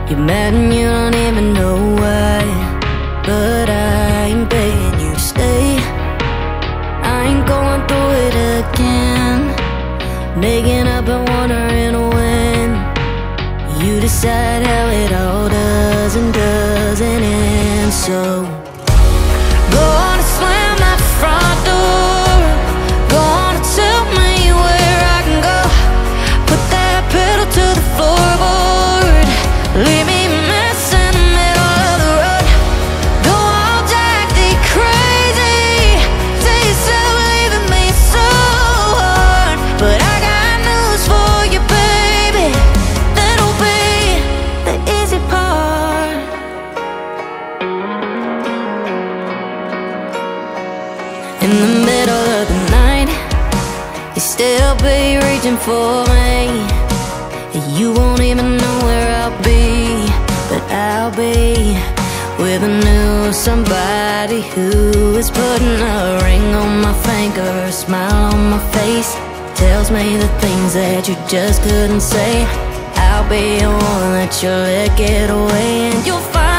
You're mad and you don't even know why, but I ain't begging you to stay. I ain't going through it again, making up and wondering when you decide how it all does and doesn't end. So go on and slam that front door, go on and tell me where I can go. Put that pedal to the floorboard, leave me a mess in the middle of the road. Go all jacked crazy, say you're still leaving me so hard, but I got news for you, baby, that'll be the easy part. In the middle of the night, you still be reaching for me. You won't even know where I'll be, but I'll be with a new somebody who is putting a ring on my finger, a smile on my face, tells me the things that you just couldn't say. I'll be the one that you let get away, and you'll find